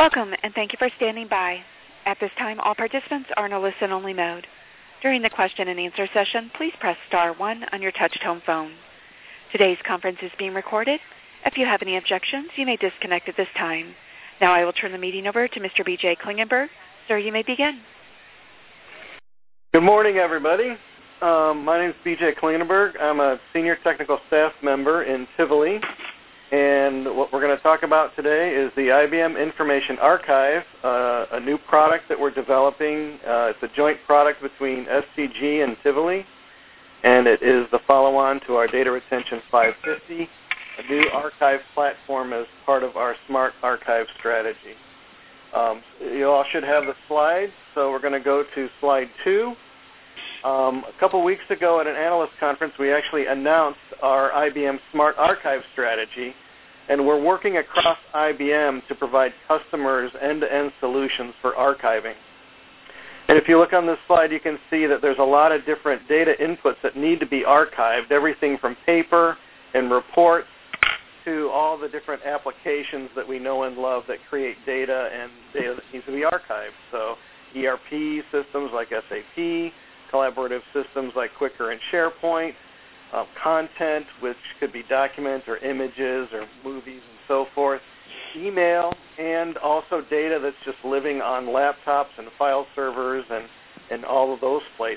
Welcome, and thank you for standing by. At this time, all participants are in a listen-only mode. During the question-and-answer session, please press star 1 on your touch-tone phone. Today's conference is being recorded. If you have any objections, you may disconnect at this time. Now I will turn the meeting over to Mr. B.J. Klingenberg. Sir, you may begin. Good morning, everybody. My name is B.J. Klingenberg. I'm a senior technical staff member in Tivoli. And what we're going to talk about today is the IBM Information Archive, a new product that we're developing. It's a joint product between SCG and Tivoli, and it is the follow-on to our Data Retention 550, a new archive platform as part of our Smart Archive strategy. You all should have the slides, so we're going to go to slide 2. A couple weeks ago at an analyst conference, we actually announced our IBM Smart Archive strategy, and we're working across IBM to provide customers end-to-end solutions for archiving. And if you look on this slide, you can see that there's a lot of different data inputs that need to be archived, everything from paper and reports to all the different applications that we know and love that create data and data that needs to be archived. So ERP systems like SAP, collaborative systems like Quicker and SharePoint, content, which could be documents or images or movies and so forth, email, and also data that's just living on laptops and file servers and all of those places.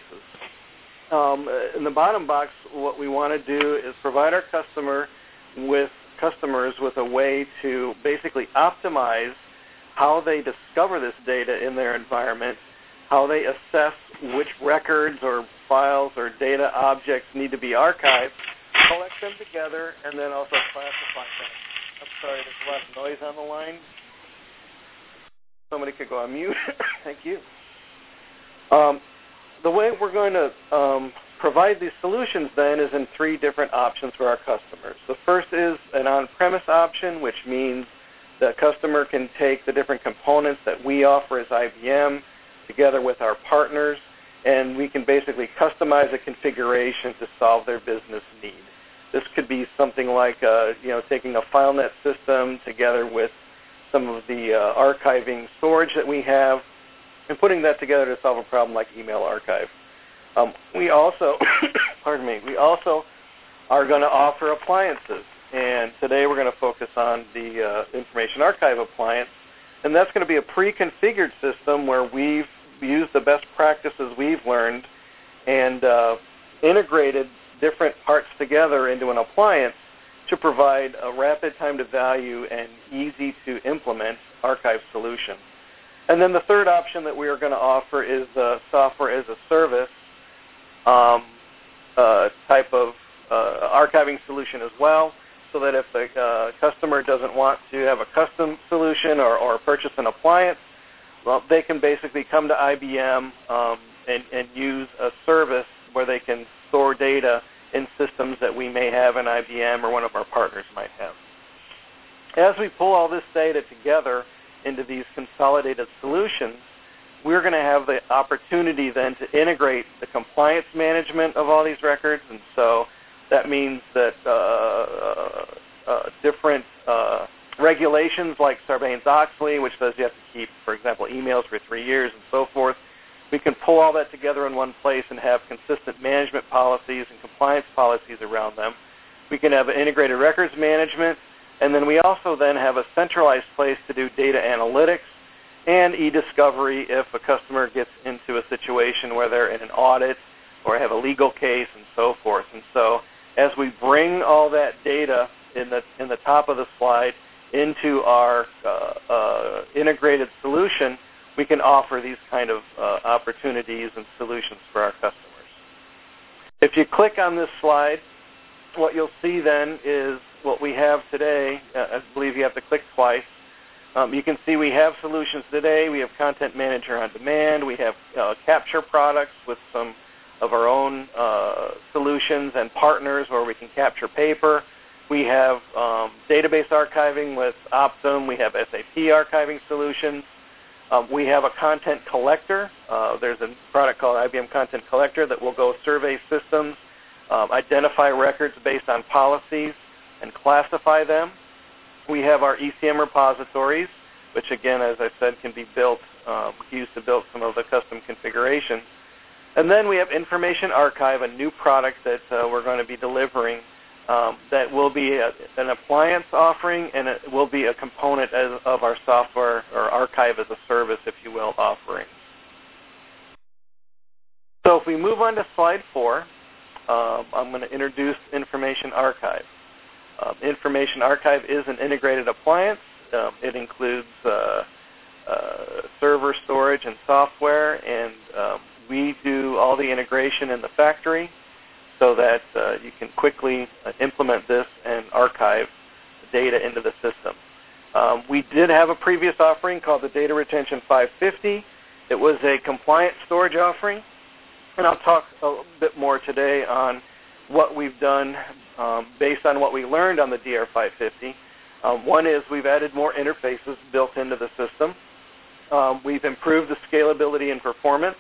In the bottom box, what we want to do is provide our customers with a way to basically optimize how they discover this data in their environment, how they assess which records or files or data objects need to be archived, collect them together, and then also classify them. I'm sorry, there's a lot of noise on the line. Somebody could go on mute. Thank you. The way we're going to provide these solutions then is in 3 different options for our customers. The first is an on-premise option, which means the customer can take the different components that we offer as IBM together with our partners, and we can basically customize a configuration to solve their business need. This could be something like taking a FileNet system together with some of the archiving storage that we have and putting that together to solve a problem like email archive. We also are going to offer appliances, and today we're going to focus on the Information Archive appliance, and that's going to be a pre-configured system where we've used the best practices we've learned and integrated different parts together into an appliance to provide a rapid time to value and easy to implement archive solution. And then the third option that we are going to offer is the software as a service type of archiving solution as well, so that if the customer doesn't want to have a custom solution or purchase an appliance, well, they can basically come to IBM and use a service where they can store data in systems that we may have in IBM or one of our partners might have. As we pull all this data together into these consolidated solutions, we're going to have the opportunity then to integrate the compliance management of all these records, and so that means that different regulations like Sarbanes-Oxley, which says you have to keep, for example, emails for 3 years and so forth, we can pull all that together in one place and have consistent management policies and compliance policies around them. We can have integrated records management, and then we also then have a centralized place to do data analytics and e-discovery if a customer gets into a situation where they're in an audit or have a legal case and so forth. And so as we bring all that data in the top of the slide into our integrated solution, we can offer these kind of opportunities and solutions for our customers. If you click on this slide, what you'll see then is what we have today. I believe you have to click twice. You can see we have solutions today. We have Content Manager on Demand. We have capture products with some of our own solutions and partners where we can capture paper. We have database archiving with Optum. We have SAP archiving solutions. We have a content collector. There's a product called IBM Content Collector that will go survey systems, identify records based on policies, and classify them. We have our ECM repositories, which again, as I said, can be built, used to build some of the custom configuration. And then we have Information Archive, a new product that we're going to be delivering that will be an appliance offering, and it will be a component of our software or archive as a service, if you will, offering. So if we move on to slide 4, I'm going to introduce Information Archive. Information Archive is an integrated appliance. It includes server storage and software, and we do all the integration in the factory so that you can quickly implement this and archive data into the system. We did have a previous offering called the Data Retention 550. It was a compliant storage offering, and I'll talk a bit more today on what we've done based on what we learned on the DR550. One is we've added more interfaces built into the system. We've improved the scalability and performance.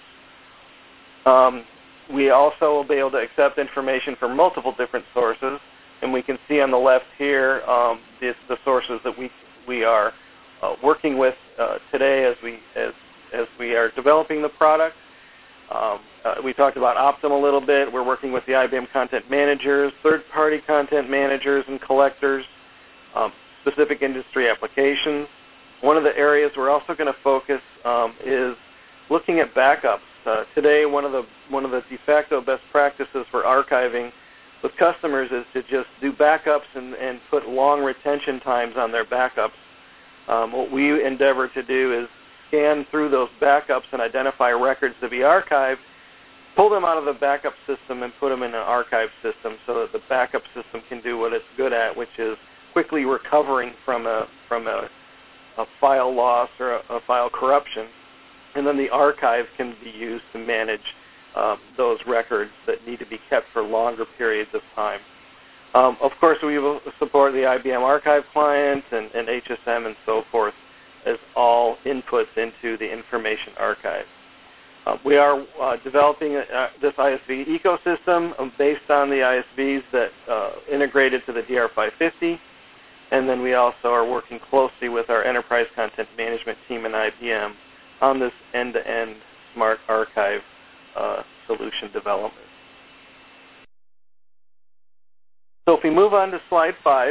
We also will be able to accept information from multiple different sources, and we can see on the left here the sources that we are working with today as we are developing the product. We talked about Optum a little bit. We're working with the IBM content managers, third-party content managers and collectors, specific industry applications. One of the areas we're also going to focus is looking at backups. Today, one of the de facto best practices for archiving with customers is to just do backups and put long retention times on their backups. What we endeavor to do is scan through those backups and identify records to be archived, pull them out of the backup system and put them in an archive system so that the backup system can do what it's good at, which is quickly recovering from a file loss or a file corruption. And then the archive can be used to manage those records that need to be kept for longer periods of time. Of course, we will support the IBM Archive client and HSM and so forth as all inputs into the Information Archive. We are developing this ISV ecosystem based on the ISVs that integrated to the DR550, and then we also are working closely with our enterprise content management team in IBM on this end-to-end smart archive solution development. So if we move on to slide 5,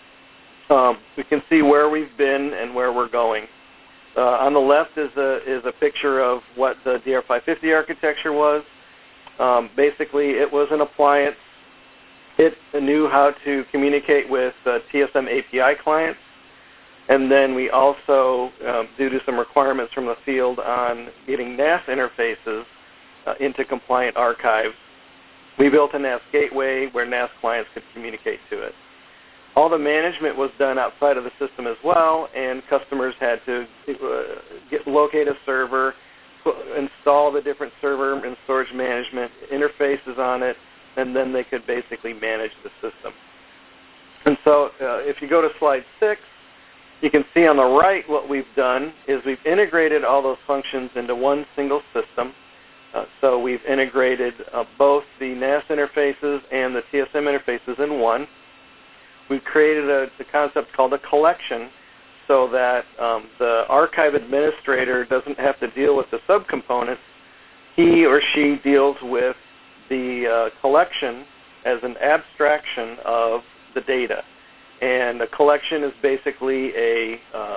we can see where we've been and where we're going. On the left is a picture of what the DR550 architecture was. Basically, it was an appliance. It knew how to communicate with TSM API clients. And then we also, due to some requirements from the field on getting NAS interfaces into compliant archives, we built a NAS gateway where NAS clients could communicate to it. All the management was done outside of the system as well, and customers had to locate a server, install the different server and storage management interfaces on it, and then they could basically manage the system. And so if you go to slide 6, you can see on the right what we've done is we've integrated all those functions into one single system. So we've integrated both the NAS interfaces and the TSM interfaces in one. We've created a concept called a collection so that the archive administrator doesn't have to deal with the subcomponents. He or she deals with the collection as an abstraction of the data. And a collection is basically a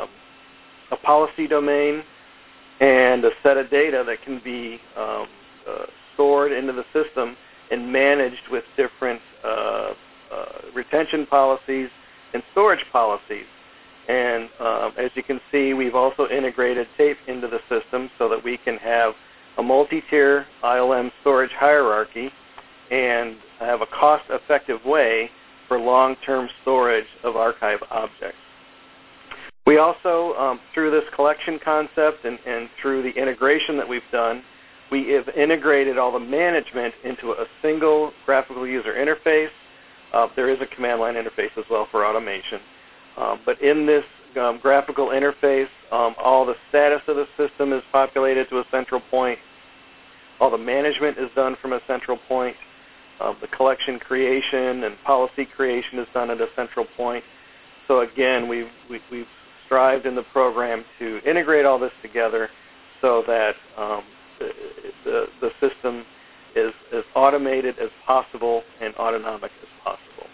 policy domain and a set of data that can be stored into the system and managed with different retention policies and storage policies. And as you can see, we've also integrated tape into the system so that we can have a multi-tier ILM storage hierarchy and have a cost-effective way for long-term storage of archive objects. We also, through this collection concept and through the integration that we've done, we have integrated all the management into a single graphical user interface. There is a command line interface as well for automation. But in this graphical interface, all the status of the system is populated to a central point. All the management is done from a central point. The collection creation and policy creation is done at a central point. So again, we've strived in the program to integrate all this together so that the system is as automated as possible and autonomic as possible.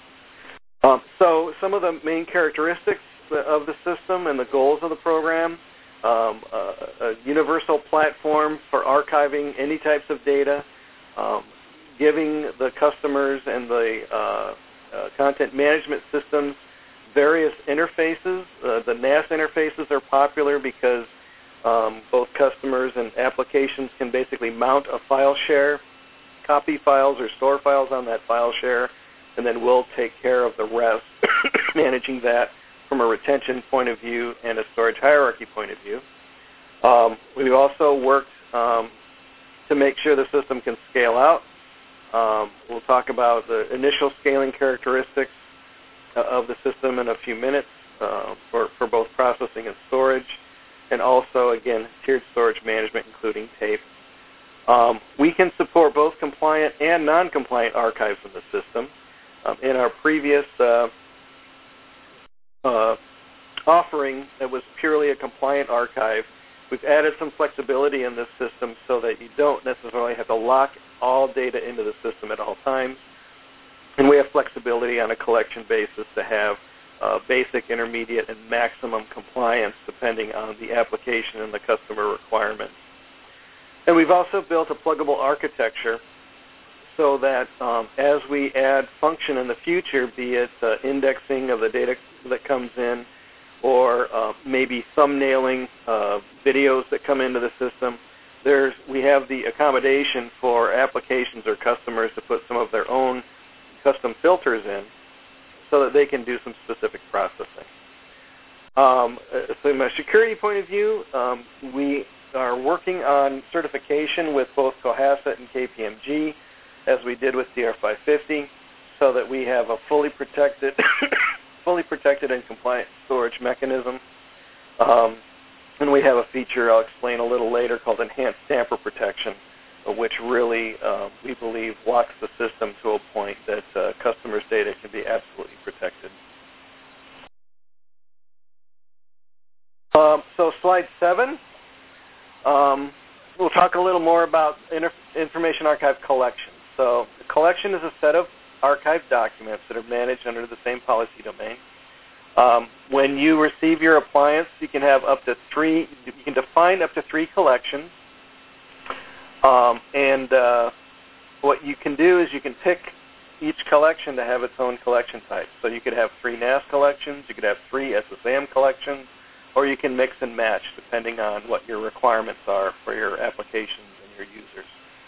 So some of the main characteristics of the system and the goals of the program: a universal platform for archiving any types of data, giving the customers and the content management systems various interfaces. The NAS interfaces are popular because both customers and applications can basically mount a file share, copy files or store files on that file share, and then we'll take care of the rest, managing that from a retention point of view and a storage hierarchy point of view. We've also worked to make sure the system can scale out. We'll talk about the initial scaling characteristics of the system in a few minutes for both processing and storage, and also, again, tiered storage management, including tape. We can support both compliant and non-compliant archives in the system. In our previous offering that was purely a compliant archive, we've added some flexibility in this system so that you don't necessarily have to lock all data into the system at all times. And we have flexibility on a collection basis to have basic, intermediate, and maximum compliance depending on the application and the customer requirements. And we've also built a pluggable architecture so that as we add function in the future, be it indexing of the data that comes in, or maybe thumbnailing videos that come into the system, we have the accommodation for applications or customers to put some of their own custom filters in so that they can do some specific processing. So from a security point of view, we are working on certification with both Cohasset and KPMG, as we did with DR550, so that we have a fully protected and compliant storage mechanism. And we have a feature I'll explain a little later called Enhanced Tamper Protection, which really, we believe, locks the system to a point that customers' data can be absolutely protected. So slide 7, we'll talk a little more about information archive collections. So a collection is a set of archived documents that are managed under the same policy domain. When you receive your appliance, you can have up to 3. You can define up to 3 collections. What you can do is you can pick each collection to have its own collection type. So you could have 3 NAS collections, you could have 3 SSAM collections, or you can mix and match depending on what your requirements are for your applications and your users.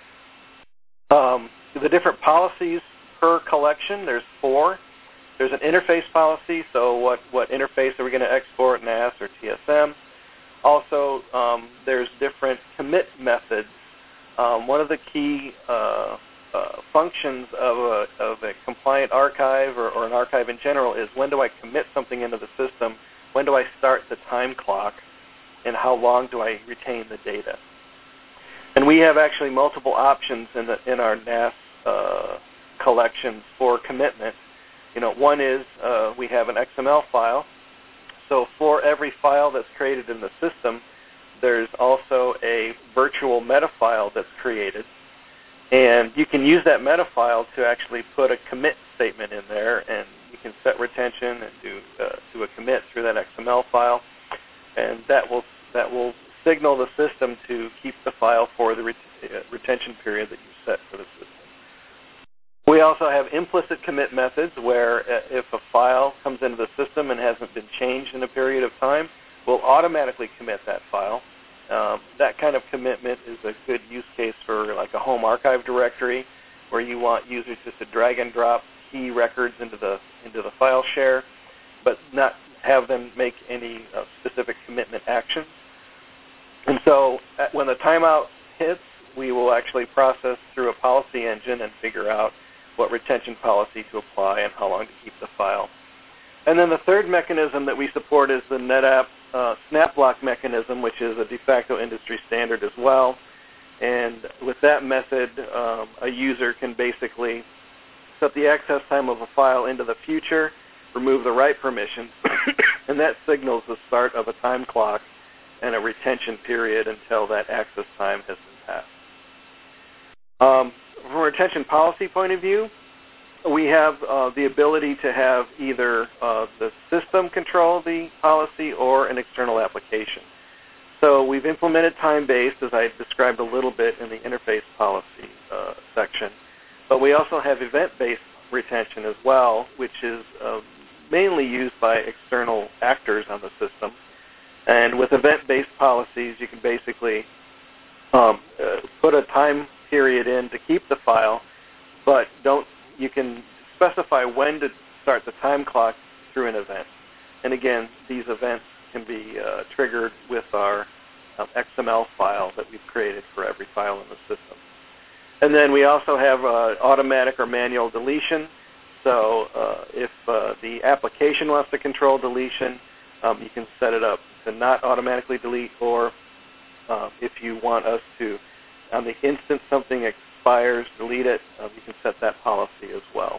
The different policies per collection, there's 4. There's an interface policy, so what interface are we going to export, NAS or TSM? Also, there's different commit methods. One of the key functions of a compliant archive or an archive in general is when do I commit something into the system, when do I start the time clock, and how long do I retain the data? And we have actually multiple options in our NAS collections for commitment. One is we have an XML file. So for every file that's created in the system, there's also a virtual meta file that's created. And you can use that meta file to actually put a commit statement in there, and you can set retention and do a commit through that XML file. And that will signal the system to keep the file for the retention period that you set for the system. We also have implicit commit methods where if a file comes into the system and hasn't been changed in a period of time, we'll automatically commit that file. That kind of commitment is a good use case for like a home archive directory where you want users just to drag and drop key records into the file share, but not have them make any specific commitment actions. And so when the timeout hits, we will actually process through a policy engine and figure out what retention policy to apply and how long to keep the file. And then the third mechanism that we support is the NetApp SnapBlock mechanism, which is a de facto industry standard as well. And with that method, a user can basically set the access time of a file into the future, remove the write permissions, and that signals the start of a time clock and a retention period until that access time has been passed. From a retention policy point of view, we have the ability to have either the system control the policy or an external application. So we've implemented time-based, as I described a little bit in the interface policy section, but we also have event-based retention as well, which is mainly used by external actors on the system. And with event-based policies, you can basically put a time period in to keep the file, but you can specify when to start the time clock through an event. And again, these events can be triggered with our XML file that we've created for every file in the system. And then we also have automatic or manual deletion. So if the application wants to control deletion, you can set it up to not automatically delete, or if you want us to, on the instant something expires, delete it, you can set that policy as well.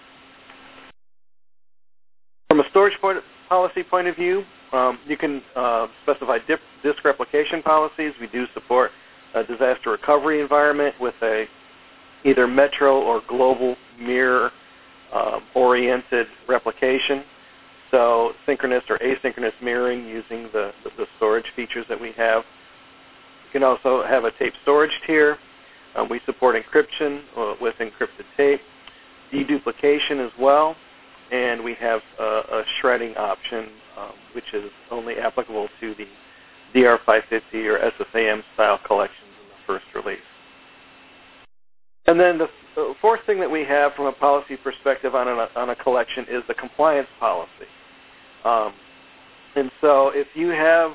From a storage policy point of view, you can specify disk replication policies. We do support a disaster recovery environment with a either metro or global mirror oriented replication. So synchronous or asynchronous mirroring using the storage features that we have. You can also have a tape storage tier. We support encryption with encrypted tape, deduplication as well, and we have a shredding option, which is only applicable to the DR550 or SSAM style collections in the first release. And then the fourth thing that we have from a policy perspective on a collection is the compliance policy. And so if you have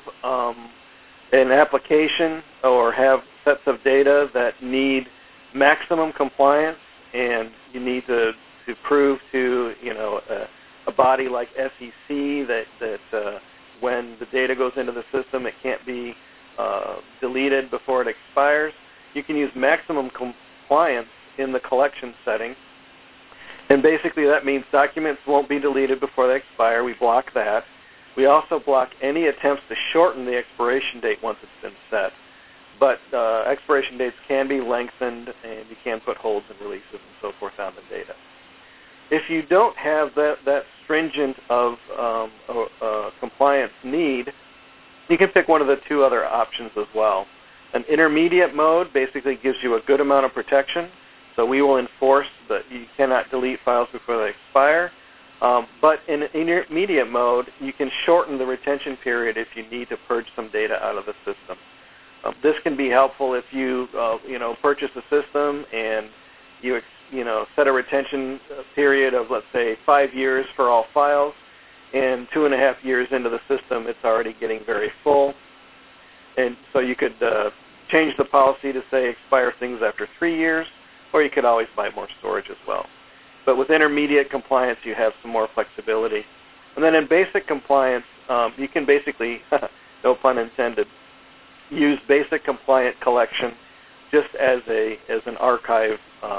an application or have sets of data that need maximum compliance, and you need to prove to a body like SEC that when the data goes into the system, it can't be deleted before it expires, you can use maximum compliance in the collection setting. And basically that means documents won't be deleted before they expire. We block that. We also block any attempts to shorten the expiration date once it's been set. But expiration dates can be lengthened, and you can put holds and releases and so forth on the data. If you don't have that stringent of compliance need, you can pick one of the two other options as well. An intermediate mode basically gives you a good amount of protection. So we will enforce that you cannot delete files before they expire. But in intermediate mode, you can shorten the retention period if you need to purge some data out of the system. This can be helpful if you purchase a system and you set a retention period of, let's say, 5 years for all files, and 2.5 years into the system, it's already getting very full. And so you could change the policy to say expire things after 3 years, or you could always buy more storage as well. But with intermediate compliance, you have some more flexibility. And then in basic compliance, you can basically, no pun intended, use basic compliant collection just as an archive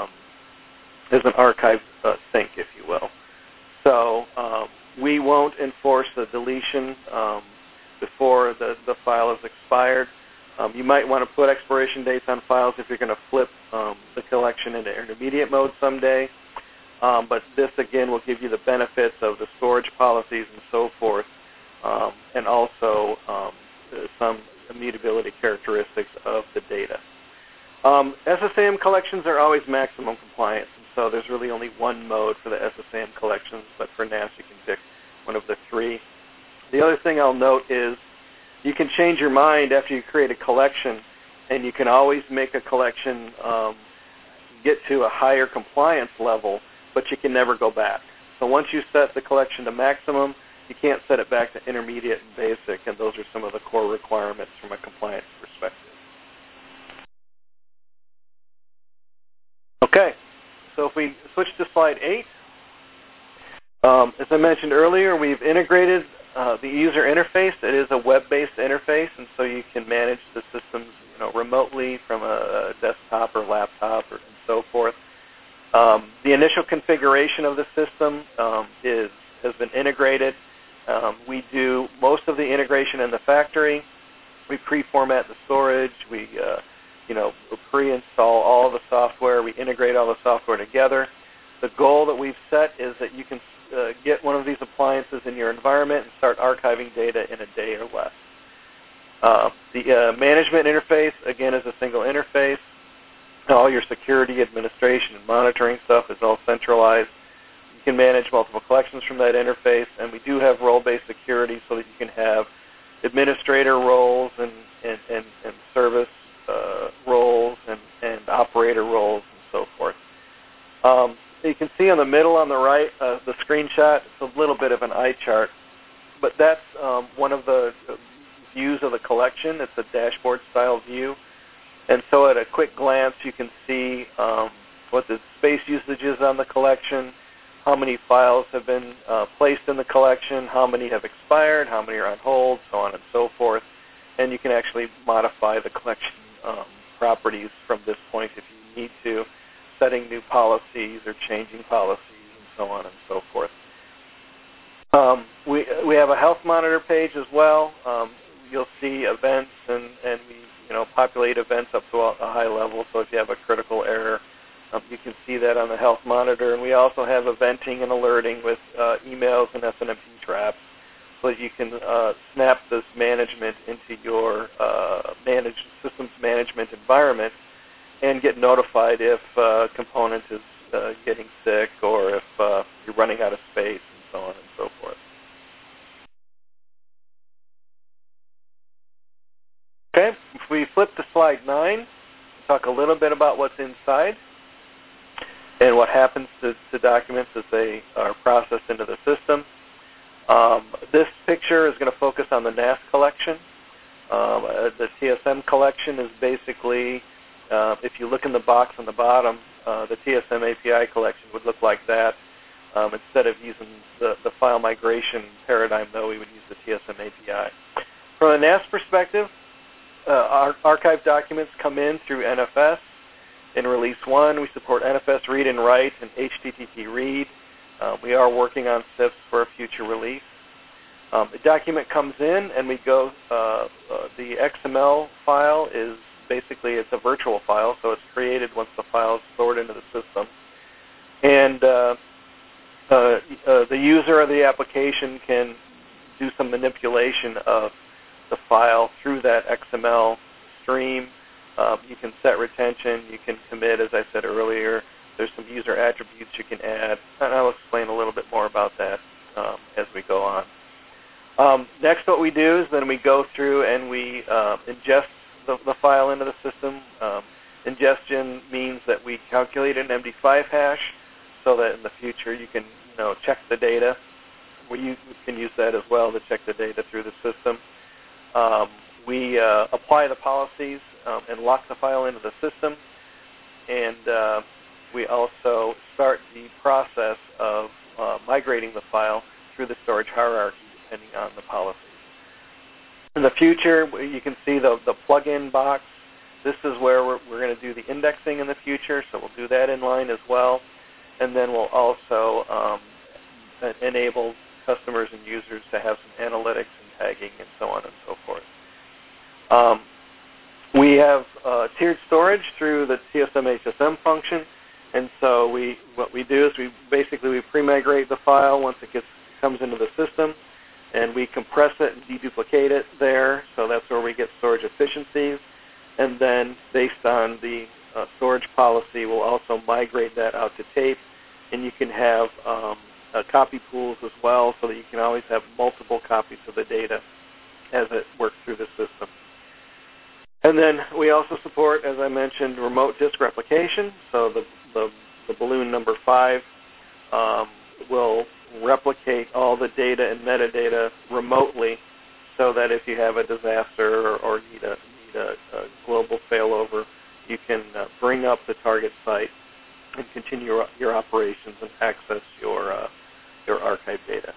sync, if you will. So we won't enforce the deletion before the file is expired. You might want to put expiration dates on files if you're going to flip the collection into intermediate mode someday. But this, again, will give you the benefits of the storage policies and so forth, and also some immutability characteristics of the data. SSAM collections are always maximum compliance, and so there's really only one mode for the SSAM collections, but for NAS you can pick one of the three. The other thing I'll note is you can change your mind after you create a collection, and you can always make a collection get to a higher compliance level, but you can never go back. So once you set the collection to maximum, you can't set it back to intermediate and basic, and those are some of the core requirements from a compliance perspective. Okay, so if we switch to slide 8, as I mentioned earlier, we've integrated the user interface. It is a web-based interface, and so you can manage the systems remotely from a desktop or laptop and so forth. The initial configuration of the system has been integrated, We do most of the integration in the factory. We pre-format the storage. We pre-install all of the software. We integrate all the software together. The goal that we've set is that you can get one of these appliances in your environment and start archiving data in a day or less. The management interface, again, is a single interface. All your security, administration, and monitoring stuff is all centralized. You can manage multiple collections from that interface, and we do have role-based security so that you can have administrator roles and service roles and operator roles and so forth. You can see on the middle on the right, the screenshot. It's a little bit of an eye chart, but that's one of the views of the collection. It's a dashboard-style view. And so at a quick glance, you can see what the space usage is on the collection, how many files have been placed in the collection, how many have expired, how many are on hold, so on and so forth. And you can actually modify the collection properties from this point if you need to, setting new policies or changing policies and so on and so forth. We have a health monitor page as well. You'll see events, and we populate events up to a high level. So if you have a critical error, you can see that on the health monitor. And we also have eventing and alerting with emails and SNMP traps, so that you can snap this management into your systems management environment and get notified if a component is getting sick or if you're running out of space and so on and so forth. Okay, if we flip to slide 9, talk a little bit about what's inside and what happens to documents as they are processed into the system. This picture is going to focus on the NAS collection. The TSM collection is basically, if you look in the box on the bottom, the TSM API collection would look like that. Instead of using the file migration paradigm, though, we would use the TSM API. From a NAS perspective, our archive documents come in through NFS. In Release 1, we support NFS read and write and HTTP read. We are working on SIFs for a future release. The document comes in, and we go. The XML file is basically it's a virtual file, so it's created once the file is stored into the system. And the user of the application can do some manipulation of the file through that XML stream. You can set retention. You can commit, as I said earlier. There's some user attributes you can add, and I'll explain a little bit more about that as we go on. Next, what we do is then we go through and we ingest the file into the system. Ingestion means that we calculate an MD5 hash so that in the future you can check the data. You can use that as well to check the data through the system. We apply the policies and lock the file into the system, and we also start the process of migrating the file through the storage hierarchy depending on the policies. In the future, you can see the plug-in box. This is where we're going to do the indexing in the future, so we'll do that in line as well. And then we'll also enable customers and users to have some analytics and tagging and so on and so forth. We have tiered storage through the TSM HSM function, and so what we do is we pre-migrate the file once it comes into the system, and we compress it and deduplicate it there, so that's where we get storage efficiencies. And then based on the storage policy, we'll also migrate that out to tape, and you can have copy pools as well, so that you can always have multiple copies of the data as it works through the system. And then we also support, as I mentioned, remote disk replication. So the balloon number 5 will replicate all the data and metadata remotely, so that if you have a disaster or need a global failover, you can bring up the target site and continue your operations and access your archive data.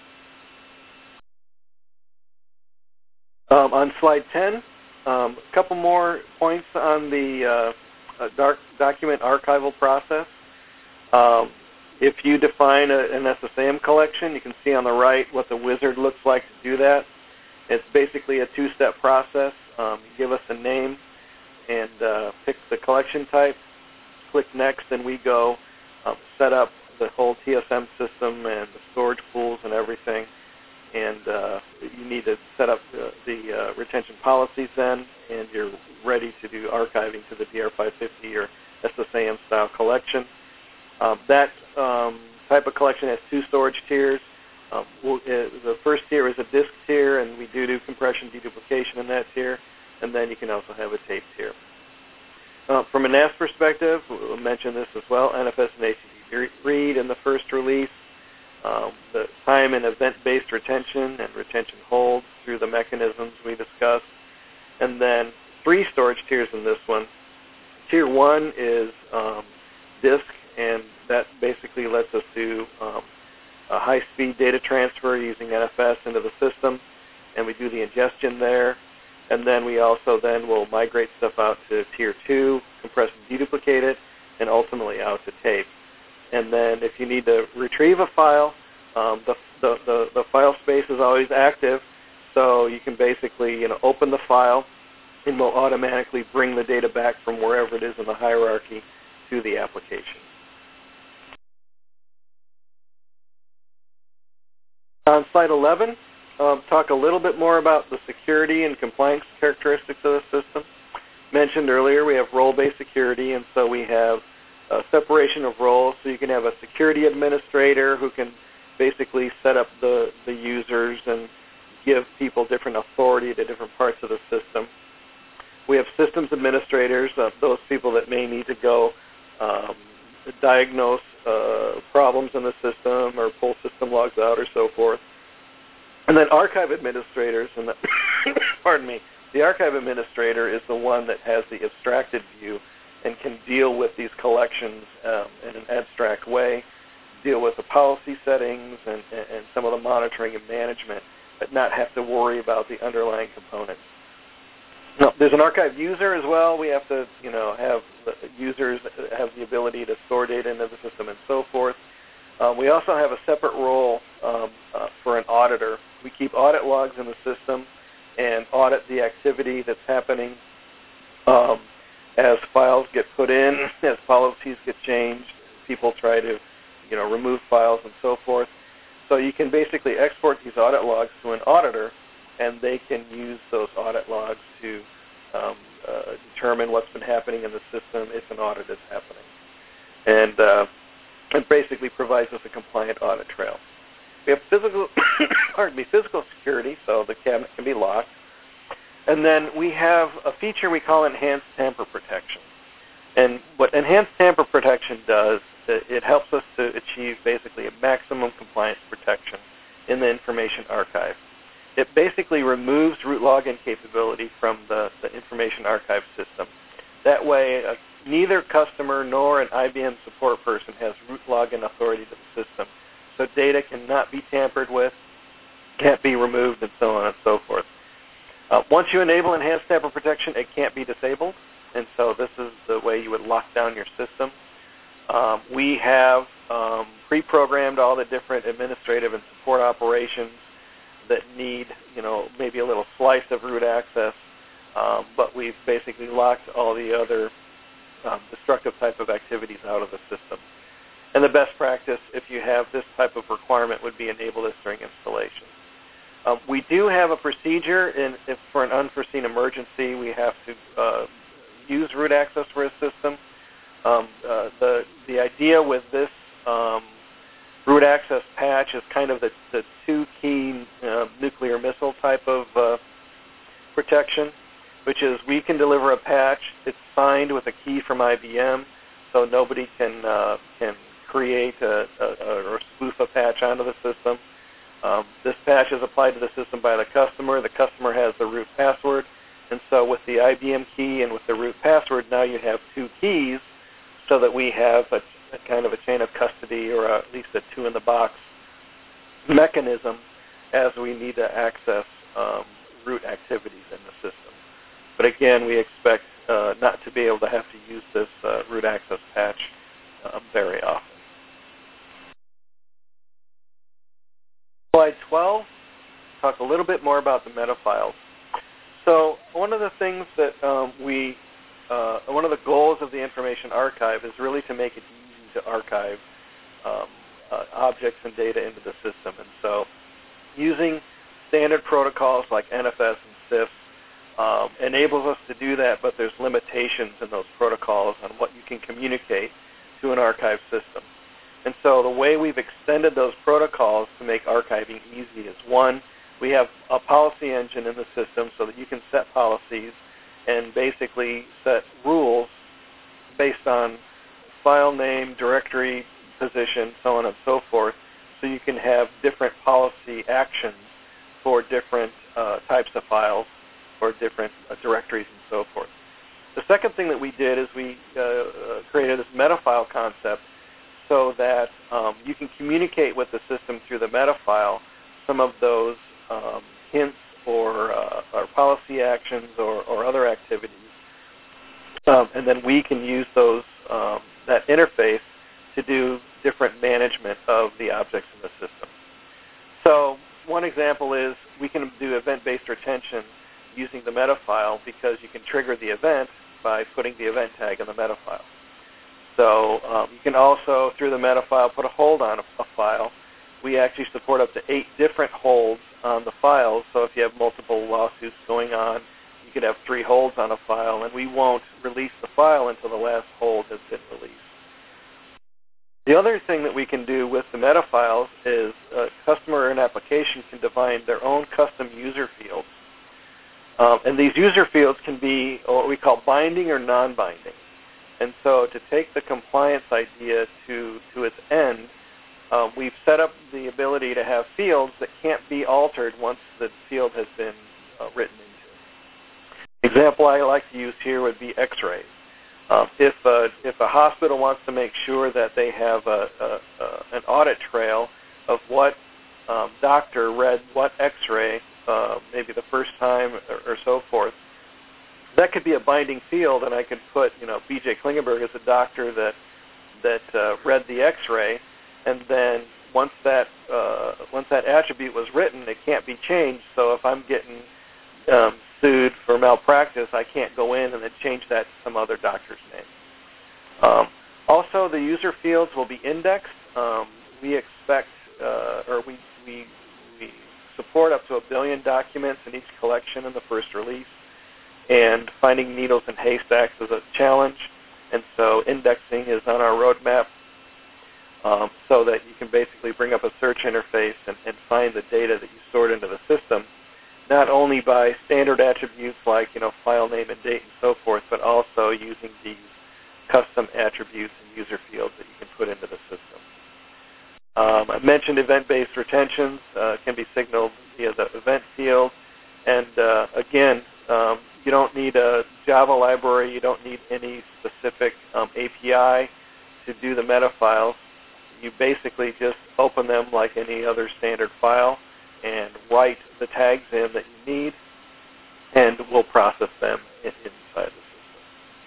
On slide 10, a couple more points on the document archival process. If you define an SSAM collection, you can see on the right what the wizard looks like to do that. It's basically a two-step process. You give us a name and pick the collection type, click Next, and we go set up the whole TSM system and the storage pools and everything. And you need to set up the retention policies then, and you're ready to do archiving to the DR550 or SSAM style collection. That type of collection has two storage tiers. The first tier is a disk tier, and we do compression deduplication in that tier, and then you can also have a tape tier. From a NAS perspective, we'll mention this as well, NFS and ACD read in the first release, the time and event-based retention and retention hold through the mechanisms we discussed, and then three storage tiers in this one. Tier 1 is disk, and that basically lets us do a high-speed data transfer using NFS into the system, and we do the ingestion there. And then we also then will migrate stuff out to Tier 2, compress and deduplicate it, and ultimately out to tape. And then if you need to retrieve a file, the file space is always active, so you can basically open the file, and will automatically bring the data back from wherever it is in the hierarchy to the application. On slide 11, talk a little bit more about the security and compliance characteristics of the system. Mentioned earlier, we have role-based security, and so we have separation of roles, so you can have a security administrator who can basically set up the users and give people different authority to different parts of the system. We have systems administrators, those people that may need to go diagnose problems in the system or pull system logs out or so forth. And then archive administrators, and pardon me, the archive administrator is the one that has the abstracted view and can deal with these collections in an abstract way, deal with the policy settings and some of the monitoring and management, but not have to worry about the underlying components. No, there's an archive user as well. We have to, have the users have the ability to store data into the system and so forth. We also have a separate role for an auditor. We keep audit logs in the system and audit the activity that's happening as files get put in, as policies get changed, people try to, remove files and so forth. So you can basically export these audit logs to an auditor, and they can use those audit logs to determine what's been happening in the system if an audit is happening. And it basically provides us a compliant audit trail. We have physical security, so the cabinet can be locked. And then we have a feature we call enhanced tamper protection. And what enhanced tamper protection does, it helps us to achieve basically a maximum compliance protection in the information archive. It basically removes root login capability from the information archive system. That way, neither customer nor an IBM support person has root login authority to the system. So data cannot be tampered with, can't be removed, and so on and so forth. Once you enable enhanced tamper protection, it can't be disabled, and so this is the way you would lock down your system. We have pre-programmed all the different administrative and support operations that need, maybe a little slice of root access, but we've basically locked all the other destructive type of activities out of the system. And the best practice, if you have this type of requirement, would be enable this during installation. We do have a procedure if for an unforeseen emergency we have to use root access for a system. The idea with this root access patch is kind of the two-key nuclear missile type of protection, which is we can deliver a patch. It's signed with a key from IBM, so nobody can create or spoof a patch onto the system. This patch is applied to the system by the customer. The customer has the root password, and so with the IBM key and with the root password, now you have two keys, so that we have a kind of a chain of custody, or at least a two-in-the-box mechanism as we need to access root activities in the system. But again, we expect not to be able to have to use this root access patch very often. slide 12, talk a little bit more about the meta files. So one of the things that one of the goals of the Information Archive is really to make it easy to archive objects and data into the system. And so using standard protocols like NFS and CIFS enables us to do that, but there's limitations in those protocols on what you can communicate to an archive system. And so the way we've extended those protocols to make archiving easy is, one, we have a policy engine in the system so that you can set policies and basically set rules based on file name, directory position, so on and so forth, so you can have different policy actions for different types of files or different directories and so forth. The second thing that we did is we created this metafile concept so that you can communicate with the system through the metafile some of those hints or policy actions or other activities. And then we can use those that interface to do different management of the objects in the system. So one example is we can do event-based retention using the metafile because you can trigger the event by putting the event tag in the metafile. So you can also, through the metafile, put a hold on a file. We actually support up to 8 different holds on the files, so if you have multiple lawsuits going on, you could have 3 holds on a file, and we won't release the file until the last hold has been released. The other thing that we can do with the metafiles is a customer or an application can define their own custom user fields. And these user fields can be what we call binding or non-binding. And so to take the compliance idea to its end, we've set up the ability to have fields that can't be altered once the field has been written into. The example I like to use here would be X-rays. If a hospital wants to make sure that they have an audit trail of what doctor read what X-ray, maybe the first time or so forth, that could be a binding field, and I could put, B.J. Klingenberg as a doctor that read the X-ray, and then once that attribute was written, it can't be changed. So if I'm getting sued for malpractice, I can't go in and then change that to some other doctor's name. Also, the user fields will be indexed. We expect, or we support up to 1 billion documents in each collection in the first release, and finding needles in haystacks is a challenge, and so indexing is on our roadmap so that you can basically bring up a search interface and find the data that you stored into the system, not only by standard attributes like file name and date and so forth, but also using these custom attributes and user fields that you can put into the system. I mentioned event-based retentions can be signaled via the event field, and again, you don't need a Java library, you don't need any specific API to do the metafiles. You basically just open them like any other standard file and write the tags in that you need, and we'll process them inside the system.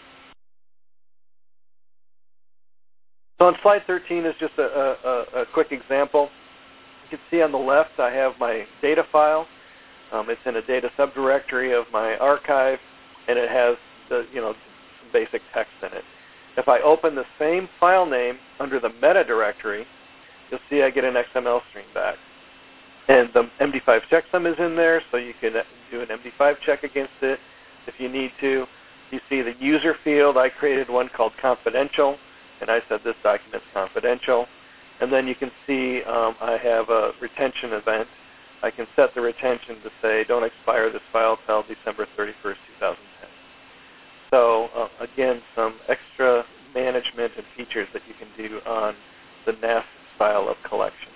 So on slide 13 is just a quick example. You can see on the left I have my data file. It's in a data subdirectory of my archive, and it has some basic text in it. If I open the same file name under the meta directory, you'll see I get an XML string back. And the MD5 checksum is in there, so you can do an MD5 check against it if you need to. You see the user field, I created one called confidential, and I said this document's confidential. And then you can see I have a retention event. I can set the retention to say, don't expire this file till December 31st, 2010. So again, some extra management and features that you can do on the NAS style of collection.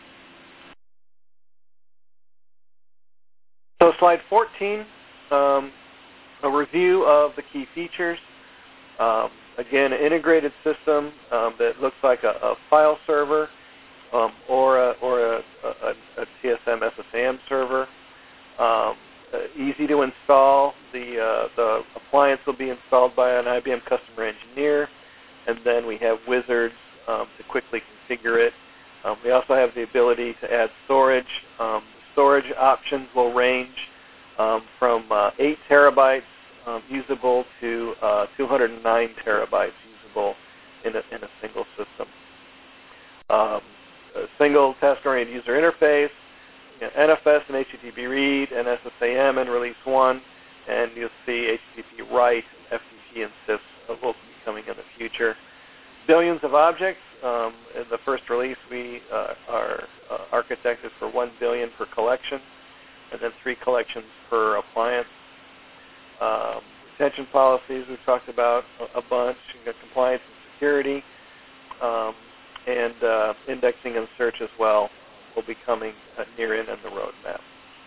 So slide 14, a review of the key features. Again, an integrated system that looks like a file server or a TSM SSAM server. Easy to install. The appliance will be installed by an IBM customer engineer, and then we have wizards to quickly configure it. We also have the ability to add storage. Storage options will range from 8 terabytes usable to 209 terabytes usable in a single system. A single task-oriented user interface, NFS and HTTP read, and SSAM in Release 1, and you'll see HTTP write, FTP and CIFS will be coming in the future. Billions of objects. In the first release, we are architected for 1 billion per collection, and then 3 collections per appliance. Retention policies we've talked about a bunch. Compliance and security, and indexing and search as well will be coming near in the roadmap.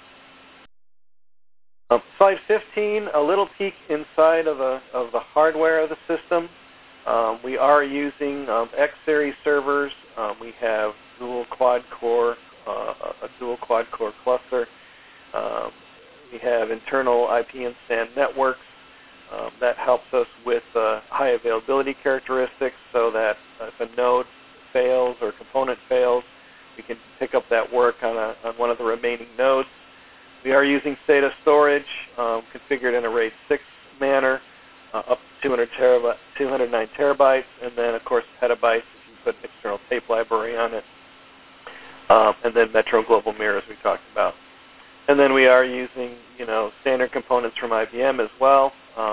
Slide 15, a little peek inside of the hardware of the system. We are using X-Series servers. We have a dual quad-core cluster. We have internal IP and SAN networks. That helps us with high availability characteristics, so that if a node fails or component fails, we can pick up that work on one of the remaining nodes. We are using SATA storage configured in a RAID 6 manner, up to 209 terabytes, and then, of course, petabytes if you put an external tape library on it, and then Metro Global Mirror, as we talked about. And then we are using, standard components from IBM as well,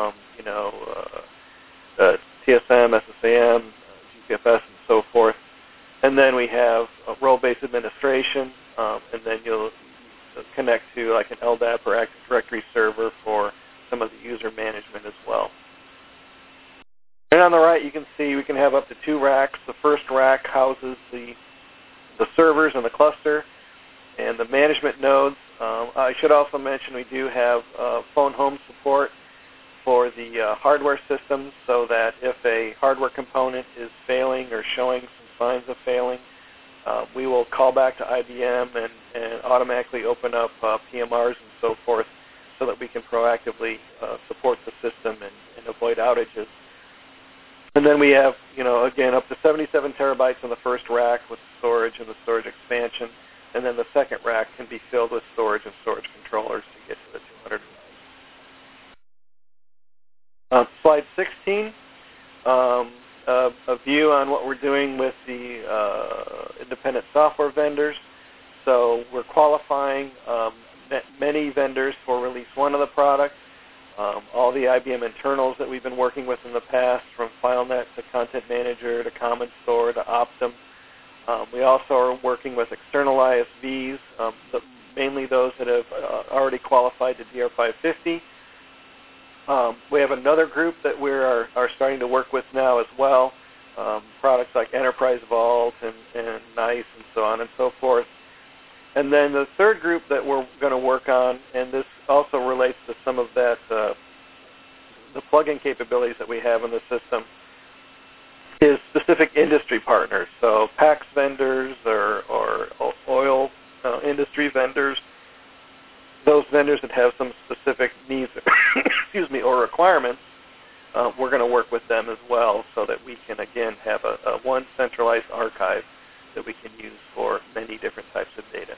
TSM, SSAM, GPFS, and so forth. And then we have role-based administration, and then you'll connect to like an LDAP or Active Directory server for some of the user management as well. And on the right, you can see we can have up to 2 racks. The first rack houses the servers and the cluster and the management nodes. I should also mention we do have phone home support for the hardware systems, so that if a hardware component is failing or showing some signs of failing, we will call back to IBM and automatically open up PMRs and so forth, so that we can proactively support the system and avoid outages. And then we have, again, up to 77 terabytes in the first rack with storage and the storage expansion. And then the second rack can be filled with storage and storage controllers to get to the 209. Slide 16, a view on what we're doing with the independent software vendors. So we're qualifying many vendors for Release 1 of the product. All the IBM internals that we've been working with in the past, from FileNet to Content Manager to Common Store to Optum. We also are working with external ISVs, mainly those that have already qualified to DR550. We have another group that we are starting to work with now as well, products like Enterprise Vault and NICE and so on and so forth. And then the third group that we're going to work on, and this also relates to some of that, the plug-in capabilities that we have in the system, is specific industry partners. So PACS vendors or oil industry vendors, those vendors that have some specific needs or requirements, we're going to work with them as well, so that we can, again, have a one centralized archive that we can use for many different types of data.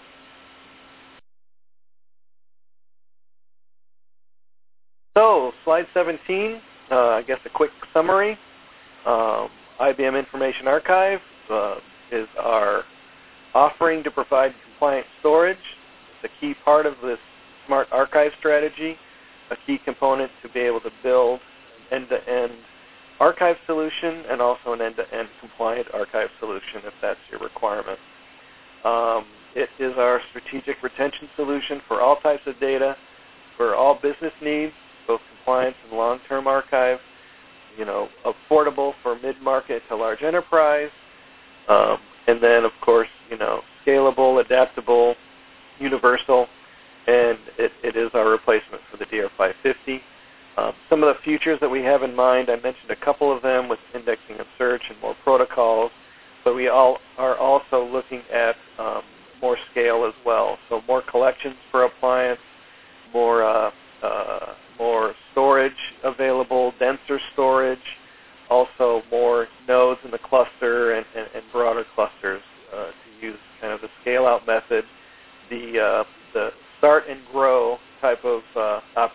So, slide 17, I guess a quick summary. IBM Information Archive is our offering to provide compliant storage. It's a key part of this smart archive strategy, a key component to be able to build an end-to-end archive solution and also an end-to-end compliant archive solution if that's your requirement. It is our strategic retention solution for all types of data, for all business needs, both compliance and long-term archive, affordable for mid-market to large enterprise, and then, of course, scalable, adaptable, universal, and it is our replacement for the DR550. Some of the features that we have in mind, I mentioned a couple of them with indexing and search and more protocols, but we are also looking at more scale as well. So more collections per appliance, more storage available, denser storage, also more nodes in the cluster and broader clusters to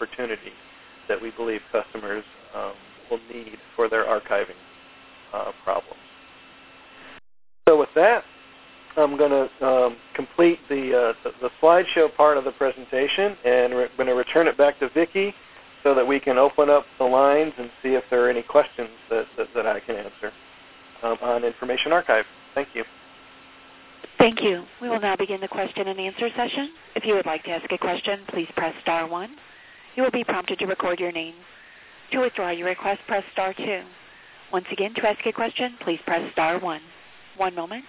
opportunity that we believe customers will need for their archiving problems. So with that, I'm going to complete the slideshow part of the presentation, and we're going to return it back to Vicki so that we can open up the lines and see if there are any questions that I can answer on Information Archive. Thank you. Thank you. We will now begin the question and answer session. If you would like to ask a question, please press star 1. You will be prompted to record your name. To withdraw your request, press star 2. Once again, to ask a question, please press star 1. One moment.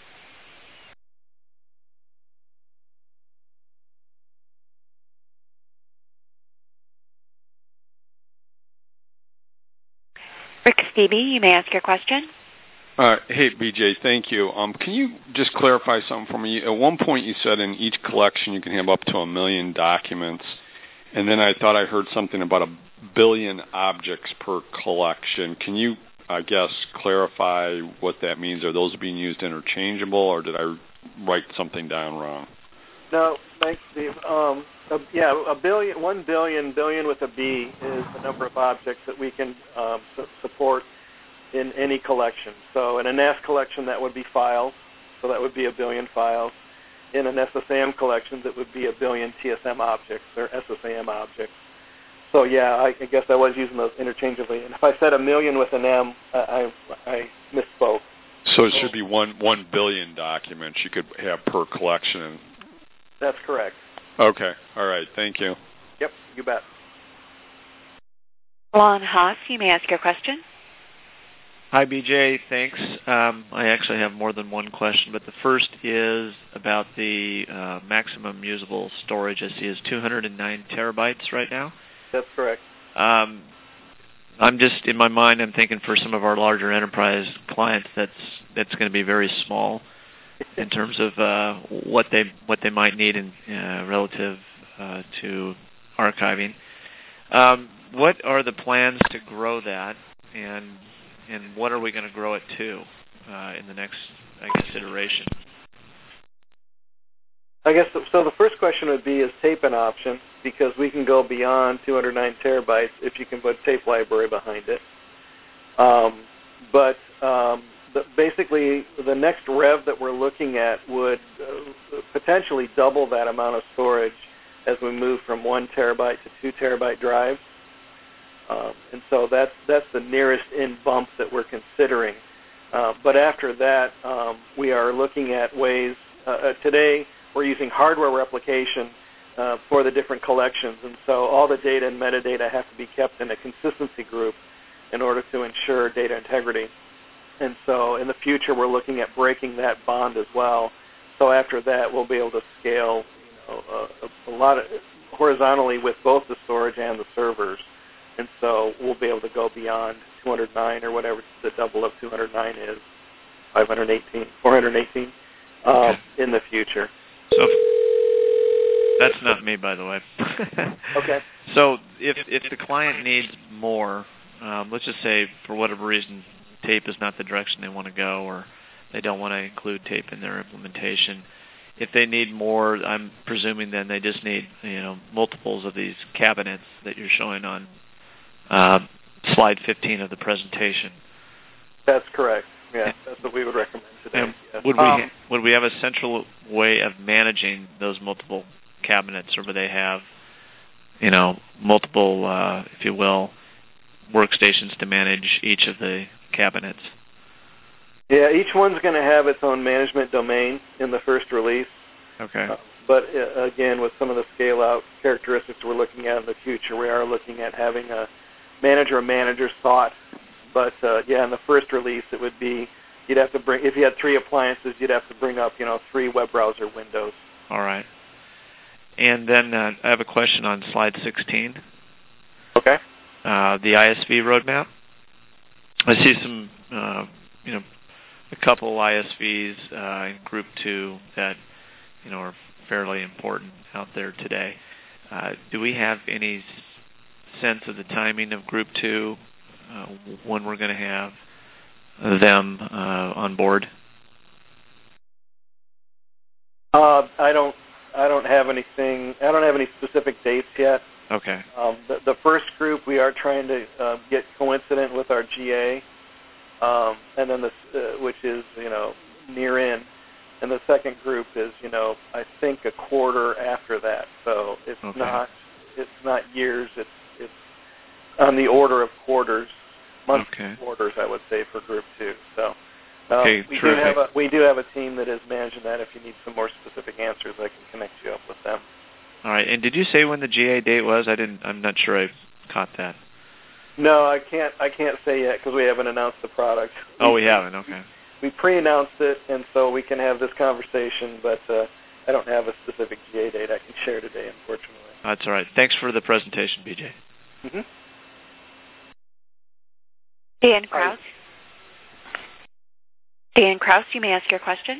Rick Stevie, you may ask your question. Hey, BJ, thank you. Can you just clarify something for me? At one point you said in each collection you can have up to 1 million documents, and then I thought I heard something about 1 billion objects per collection. Can you, I guess, clarify what that means? Are those being used interchangeable, or did I write something down wrong? No, thanks, Steve. 1 billion with a B is the number of objects that we can support in any collection. So in a NAS collection, that would be files, so that would be 1 billion files. In an SSAM collection, that would be 1 billion TSM objects or SSAM objects. So yeah, I guess I was using those interchangeably. And if I said 1 million with an M, I misspoke. So it should be 1 billion documents you could have per collection. That's correct. Okay. All right. Thank you. Yep, you bet. Lon Haas, you may ask your question. Hi, BJ. Thanks. I actually have more than one question, but the first is about the maximum usable storage. I see is 209 terabytes right now. That's correct. I'm just, in my mind, I'm thinking for some of our larger enterprise clients, that's going to be very small in terms of what they might need in relative to archiving. What are the plans to grow that, and what are we going to grow it to in the next, iteration? I guess so. The first question would be, is tape an option? Because we can go beyond 209 terabytes if you can put tape library behind it. Basically, the next rev that we're looking at would potentially double that amount of storage as we move from 1 terabyte to 2 terabyte drives. And so that's the nearest in bump that we're considering. But after that, we are looking at ways. Today, we're using hardware replication for the different collections, and so all the data and metadata have to be kept in a consistency group in order to ensure data integrity. And so in the future, we're looking at breaking that bond as well. So after that, we'll be able to scale a lot of horizontally with both the storage and the servers. And so we'll be able to go beyond 209 or whatever the double of 209 is, 418 in the future. So that's not me, by the way. Okay. So if the client needs more, let's just say for whatever reason tape is not the direction they want to go, or they don't want to include tape in their implementation. If they need more, I'm presuming then they just need multiples of these cabinets that you're showing on slide 15 of the presentation. That's correct. Yeah, that's what we would recommend today. Yes. Would we have a central way of managing those multiple cabinets, or would they have multiple, if you will, workstations to manage each of the cabinets? Yeah, each one's going to have its own management domain in the first release. Okay. But again, with some of the scale-out characteristics we're looking at in the future, we are looking at having a manager's thought. But in the first release, it would be you'd have to bring, if you had 3 appliances, you'd have to bring up 3 web browser windows. All right. And then I have a question on slide 16. Okay. The ISV roadmap. I see some, a couple ISVs in Group 2 that, are fairly important out there today. Do we have any sense of the timing of Group 2, when we're going to have them on board? I don't have anything. I don't have any specific dates yet. Okay. The first group we are trying to get coincident with our GA, and then which is near in, and the second group is I think a quarter after that. So it's not years. It's on the order of quarters, months quarters, I would say, for group 2. So we do have a team that is managing that. If you need some more specific answers, I can connect you up with them. All right. And did you say when the GA date was? I'm not sure I caught that. No, I can't say yet because we haven't announced the product. Oh, we haven't. Okay. We pre-announced it, and so we can have this conversation, but I don't have a specific GA date I can share today, unfortunately. That's all right. Thanks for the presentation, BJ. Mm-hmm. Dan Kraus. Dan Kraus, you may ask your question.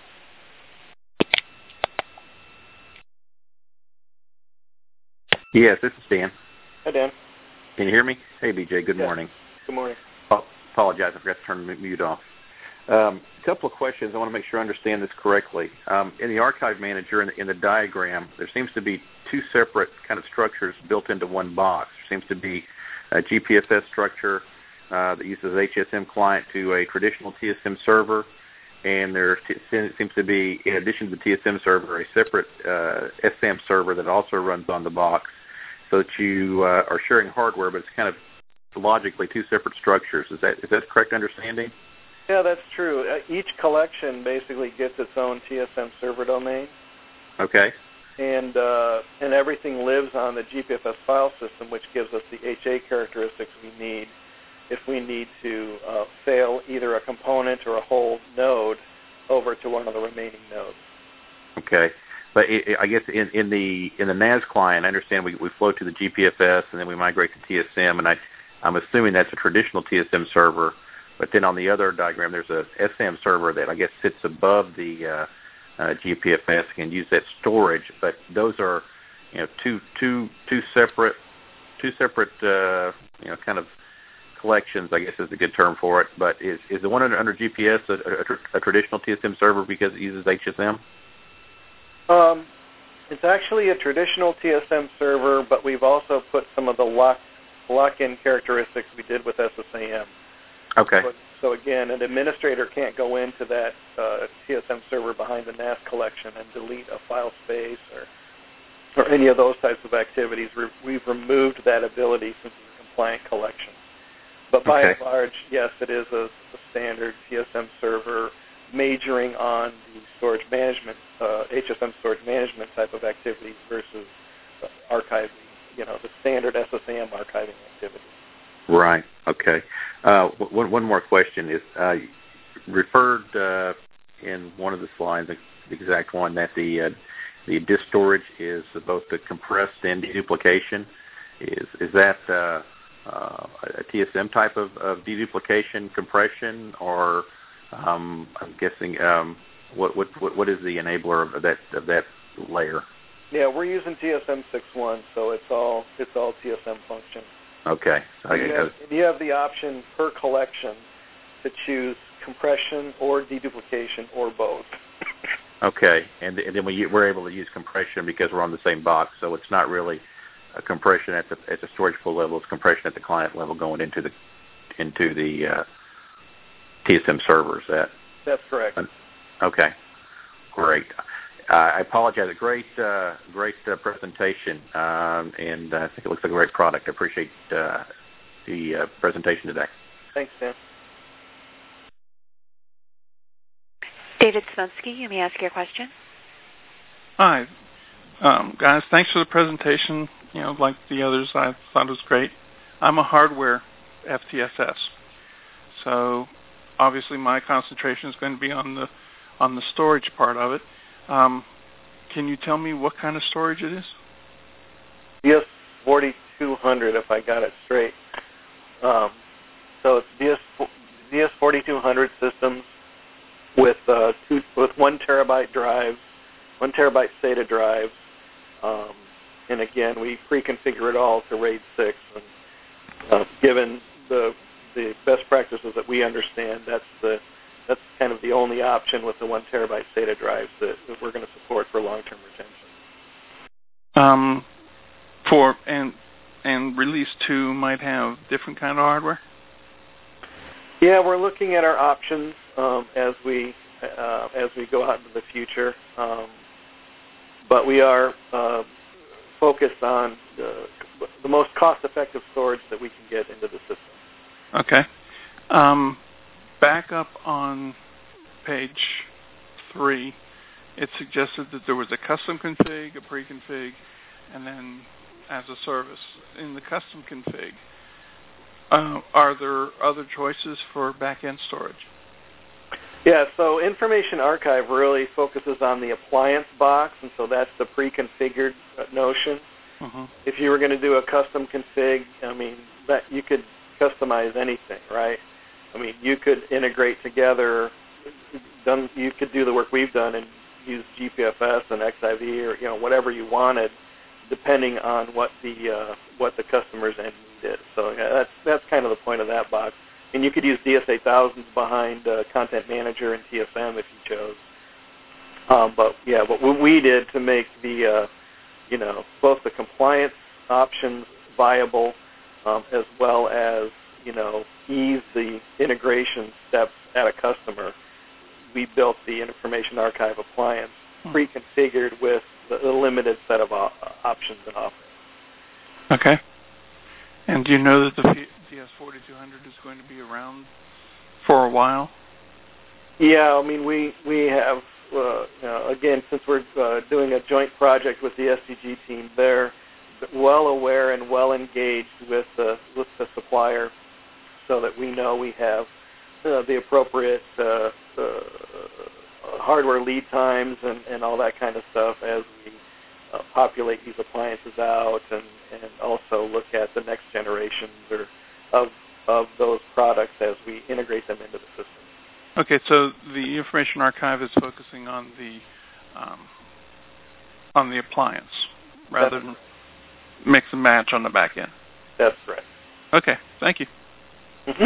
Yes, this is Dan. Hi, Dan. Can you hear me? Hey, BJ. Good morning. Good morning. Apologize, I forgot to turn the mute off. A couple of questions. I want to make sure I understand this correctly. In the Archive Manager, in the diagram, there seems to be two separate kind of structures built into one box. There seems to be a GPFS structure that uses HSM client to a traditional TSM server, and there seems to be, in addition to the TSM server, a separate SAM server that also runs on the box, so that you are sharing hardware, but it's kind of logically two separate structures. Is that the correct understanding? Yeah, that's true. Each collection basically gets its own TSM server domain. Okay. And everything lives on the GPFS file system, which gives us the HA characteristics we need if we need to fail either a component or a whole node over to one of the remaining nodes. Okay. But I guess in the NAS client, I understand we flow to the GPFS and then we migrate to TSM, and I'm assuming that's a traditional TSM server. But then on the other diagram, there's a SAM server that I guess sits above the GPFS and use that storage. But those are two separate kind of collections, I guess is a good term for it. But is the one under GPS a traditional TSM server because it uses HSM? It's actually a traditional TSM server, but we've also put some of the lock-in characteristics we did with SSAM. Okay. So again, an administrator can't go into that TSM server behind the NAS collection and delete a file space or any of those types of activities. We've removed that ability since it's a compliant collection. But by and large, yes, it is a standard TSM server majoring on the storage management, HSM storage management type of activities versus archiving, the standard SSAM archiving activities. Right. Okay. One more question is referred in one of the slides, the exact one, that the disk storage is both the compressed and deduplication. Is that a TSM type of deduplication compression, or I'm guessing what is the enabler of that layer? Yeah, we're using TSM 6.1, so it's all TSM function. Okay. You have the option per collection to choose compression or deduplication or both. Okay, and then we're able to use compression because we're on the same box, so it's not really a compression at the storage pool level. It's compression at the client level going into the TSM servers. That's correct. Okay, great. I apologize. A great presentation, and I think it looks like a great product. I appreciate the presentation today. Thanks, Dan. David Smolsky, you may ask your question. Hi, guys. Thanks for the presentation. Like the others, I thought it was great. I'm a hardware FTSS, so obviously my concentration is going to be on the storage part of it. Can you tell me what kind of storage it is? DS4200, if I got it straight. So it's DS4200 systems with 1 terabyte drives, 1 terabyte SATA drives, and again we pre-configure it all to RAID 6. And given the best practices that we understand, that's kind of the only option with the 1 terabyte SATA drives that we're going to support for long-term retention. And release 2 might have different kind of hardware? Yeah, we're looking at our options as we go out into the future. But we are focused on the most cost-effective storage that we can get into the system. Okay. Back up on page 3, it suggested that there was a custom config, a pre-config, and then as a service. In the custom config, are there other choices for back-end storage? Yeah, so Information Archive really focuses on the appliance box, and so that's the pre-configured notion. Mm-hmm. If you were going to do a custom config, I mean, that you could customize anything, right? I mean, you could integrate together. You could do the work we've done and use GPFS and XIV or whatever you wanted, depending on what the customer's end need is. So yeah, that's kind of the point of that box. And you could use DS8000s behind Content Manager and TSM if you chose. But yeah, what we did to make the both the compliance options viable as well as ease the integration steps at a customer, we built the Information Archive appliance pre-configured with the limited set of options and offerings. Okay. And do you know that the DS4200 is going to be around for a while? Yeah, I mean, we have, again, since we're doing a joint project with the SCG team, they're well aware and well engaged with the supplier so that we know we have the appropriate hardware lead times and all that kind of stuff as we populate these appliances out and also look at the next generations of those products as we integrate them into the system. Okay, so the Information Archive is focusing on the appliance rather than mix and match on the back end. That's right. Okay, thank you. Mm-hmm.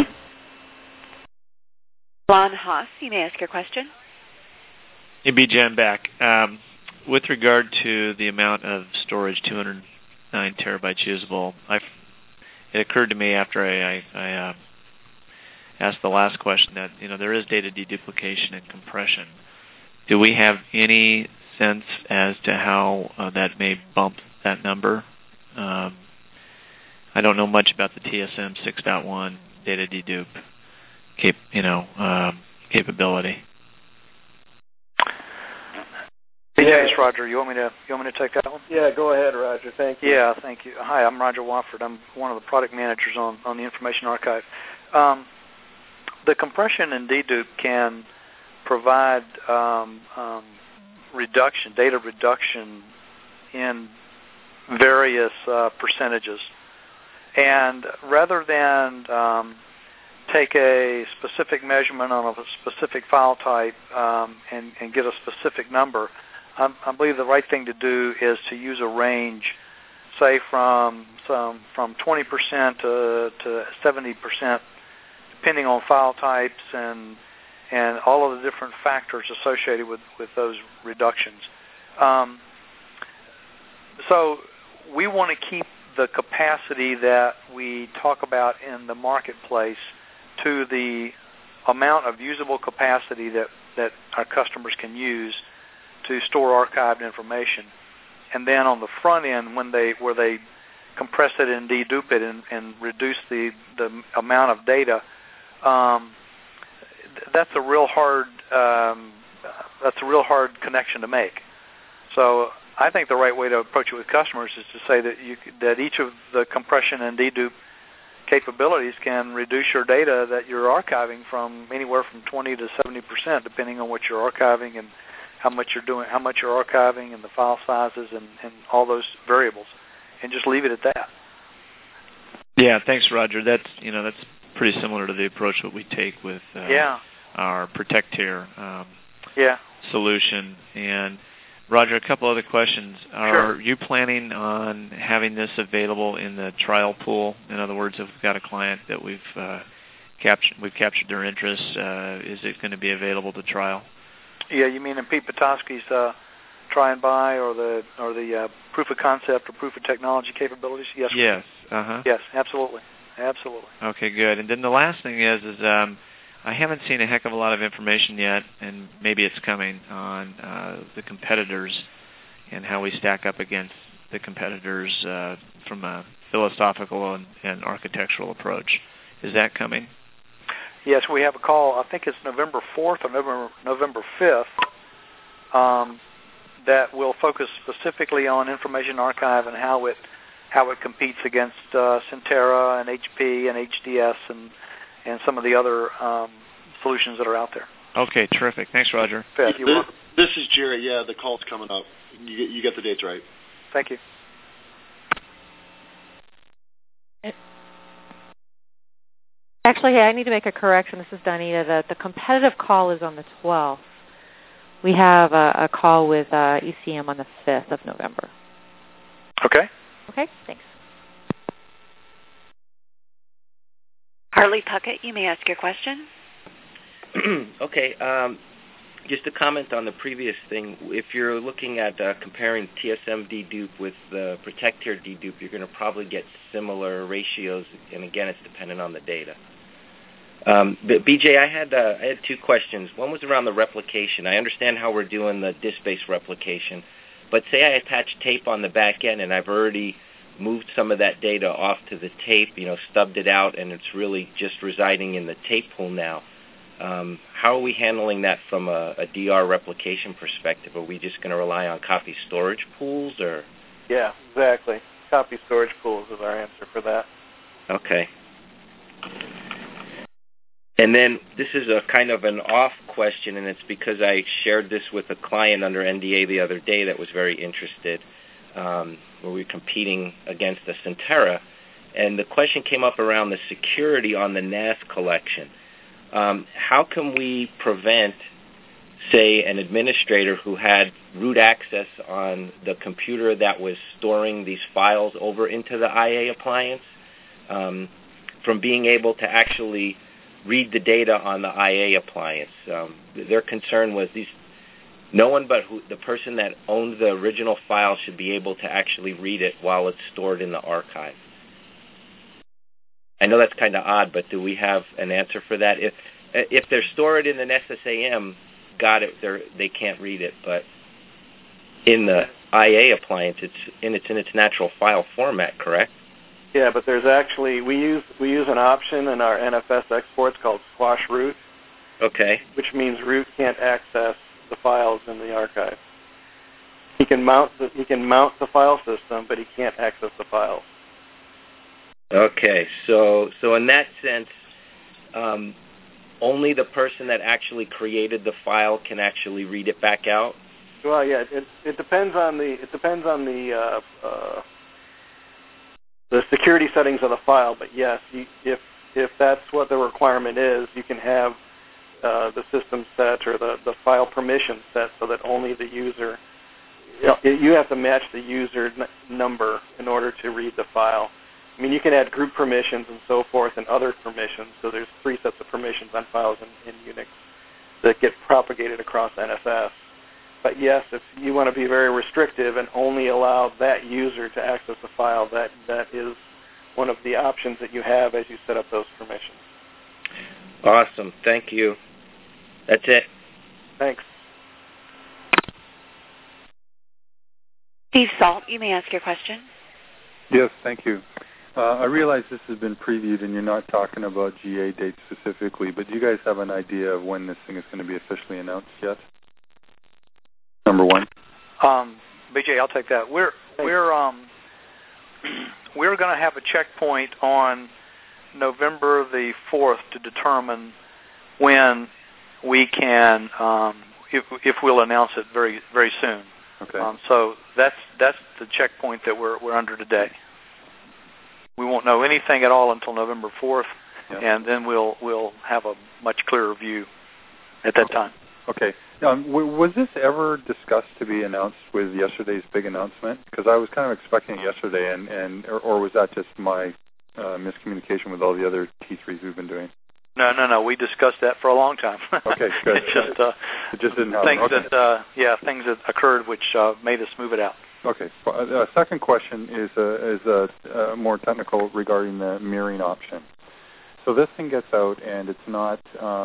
Lon Haas, you may ask your question. Hey, BJ, I'm back. With regard to the amount of storage, 209 terabytes usable, it occurred to me after I asked the last question that there is data deduplication and compression. Do we have any sense as to how that may bump that number? I don't know much about the TSM 6.1 data dedupe capability. Yeah, it's Roger. You want me to take that one? Yeah, go ahead, Roger. Thank you. Yeah, thank you. Hi, I'm Roger Wofford. I'm one of the product managers on the Information Archive. The compression and dedupe can provide data reduction in various percentages. And rather than take a specific measurement on a specific file type and get a specific number, I believe the right thing to do is to use a range, say from 20% to 70%, depending on file types and all of the different factors associated with those reductions. So we want to keep the capacity that we talk about in the marketplace to the amount of usable capacity that our customers can use to store archived information. And then on the front end, where they compress it and dedupe it and reduce the amount of data, that's a real hard connection to make. So I think the right way to approach it with customers is to say that each of the compression and dedupe capabilities can reduce your data that you're archiving from anywhere from 20 to 70%, depending on what you're archiving and how much you're archiving and the file sizes and all those variables, and just leave it at that. Yeah, thanks, Roger. That's pretty similar to the approach that we take with our Protectier solution. And Roger, a couple other questions. Are you planning on having this available in the trial pool? In other words, if we've got a client that we've captured their interest, is it going to be available to trial? Yeah, you mean in Pete Petoskey's try and buy or the proof of concept or proof of technology capabilities? Yes. Yes. Yes, absolutely. Absolutely. Okay, good. And then the last thing is I haven't seen a heck of a lot of information yet, and maybe it's coming on the competitors and how we stack up against the competitors from a philosophical and architectural approach. Is that coming? Yes, we have a call. I think it's November 4th or November 5th that will focus specifically on Information Archive and how it competes against Centera and HP and HDS and some of the other solutions that are out there. Okay, terrific. Thanks, Roger. This is Jerry. Yeah, the call's coming up. You get the dates right. Thank you. Actually, I need to make a correction. This is Donita. The competitive call is on the 12th. We have a call with ECM on the 5th of November. Okay. Okay, thanks. Harley Puckett, you may ask your question. Okay, just to comment on the previous thing, if you're looking at comparing TSM dedupe with the Protector dedupe, you're going to probably get similar ratios, and again, it's dependent on the data. But BJ, I had 2 questions. One was around the replication. I understand how we're doing the disk-based replication, but say I attach tape on the back end, and I've already moved some of that data off to the tape, stubbed it out, and it's really just residing in the tape pool now. How are we handling that from a DR replication perspective? Are we just going to rely on copy storage pools, or? Yeah, exactly. Copy storage pools is our answer for that. Okay. And then this is a kind of an off question, and it's because I shared this with a client under NDA the other day that was very interested, where we were competing against the Centera, and the question came up around the security on the NAS collection. How can we prevent, say, an administrator who had root access on the computer that was storing these files over into the IA appliance from being able to actually read the data on the IA appliance? Their concern was no one but the person that owned the original file should be able to actually read it while it's stored in the archive. I know that's kind of odd, but do we have an answer for that? If they're stored in an SSAM, got it, they can't read it, but in the IA appliance, it's in its natural file format, correct? Yeah, but there's actually we use an option in our NFS exports called squash root. Okay. Which means root can't access the files in the archive. He can mount the file system, but he can't access the files. Okay, so in that sense, only the person that actually created the file can actually read it back out. Well, yeah, it depends on the security settings of the file, but yes, if that's what the requirement is, you can have the system set or the file permission set so that only the user. You have to match the user number in order to read the file. I mean, you can add group permissions and so forth and other permissions, so there's 3 sets of permissions on files in Unix that get propagated across NFS. But yes, if you want to be very restrictive and only allow that user to access the file, that is one of the options that you have as you set up those permissions. Awesome. Thank you. That's it. Thanks. Steve Salt, you may ask your question. Yes, thank you. I realize this has been previewed and you're not talking about GA dates specifically, but do you guys have an idea of when this thing is going to be officially announced yet? Number 1. BJ, I'll take that. We're going to have a checkpoint on November the 4th to determine when we can, if we'll announce it very very soon. Okay. So that's the checkpoint that we're under today. We won't know anything at all until November 4th, and then we'll have a much clearer view at that time. Okay. Was this ever discussed to be announced with yesterday's big announcement? Because I was kind of expecting it yesterday, or was that just my miscommunication with all the other T3s we've been doing? No. We discussed that for a long time. Okay, good. It just didn't happen. Things that occurred which made us move it out. Okay. Second question is more technical regarding the mirroring option. So this thing gets out, and it's not.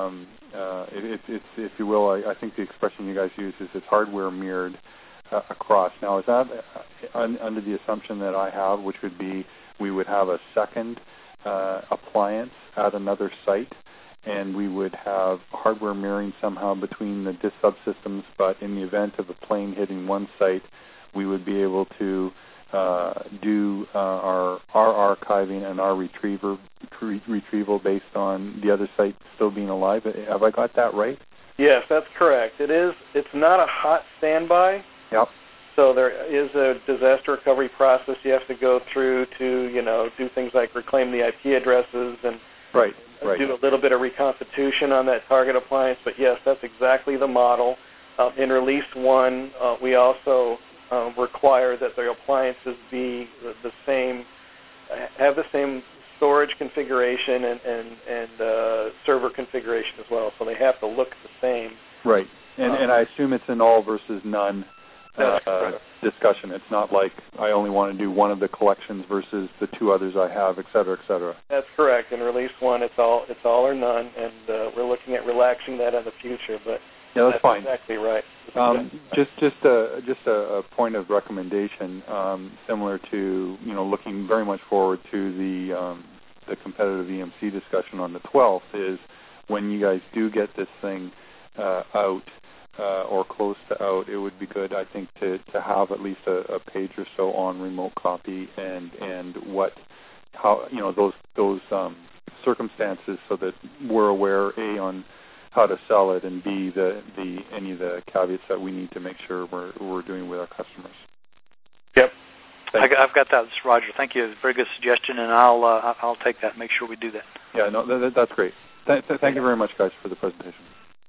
It's if you will, I think the expression you guys use is it's hardware mirrored across. Now, is that under the assumption that I have, which would be we would have a second appliance at another site, and we would have hardware mirroring somehow between the disk subsystems, but in the event of a plane hitting one site, we would be able to do our archiving and our retrieval based on the other site still being alive. Have I got that right? Yes, that's correct. It is. It's not a hot standby. Yep. So there is a disaster recovery process you have to go through to, do things like reclaim the IP addresses and do a little bit of reconstitution on that target appliance. But yes, that's exactly the model. In Release 1, we also require that the appliances be the same, have the same storage configuration and server configuration as well. So they have to look the same. Right. And I assume it's an all versus none discussion. It's not like I only want to do one of the collections versus the two others I have, et cetera, et cetera. That's correct. In Release 1, it's all or none, and we're looking at relaxing that in the future. But yeah, that's fine. Exactly right. Just a point of recommendation, similar to looking very much forward to the competitive EMC discussion on the 12th, is when you guys do get this thing out or close to out, it would be good, I think, to have at least a page or so on remote copy and how those circumstances, so that we're aware on how to sell it, and B, any of the caveats that we need to make sure we're doing with our customers. Yep. I've got that, Roger. Thank you. Very good suggestion, and I'll take that and make sure we do that. Yeah, no, that's great. Thank you very much, guys, for the presentation.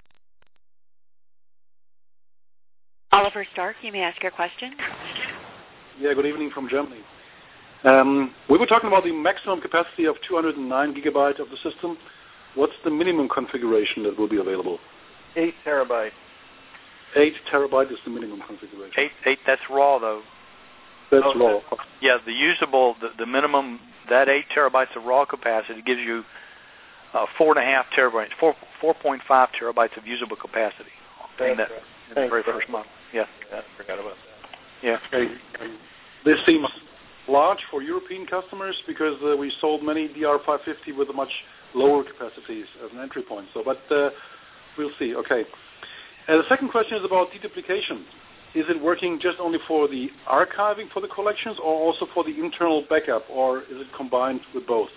Oliver Stark, you may ask your question. Yeah, good evening from Germany. We were talking about the maximum capacity of 209 gigabytes of the system. What's the minimum configuration that will be available? 8 terabytes. 8 terabyte is the minimum configuration. 8. That's raw, though. That's raw. Yeah, the usable, the minimum, that 8 terabytes of raw capacity gives you 4.5 terabytes, 4.5 terabytes of usable capacity. In the very first model. Yeah. I forgot about that. Yeah. Okay. This seems large for European customers because we sold many DR550 with a much lower capacities as an entry point. So, but we'll see. Okay. The second question is about deduplication. Is it working just only for the archiving for the collections, or also for the internal backup, or is it combined with both?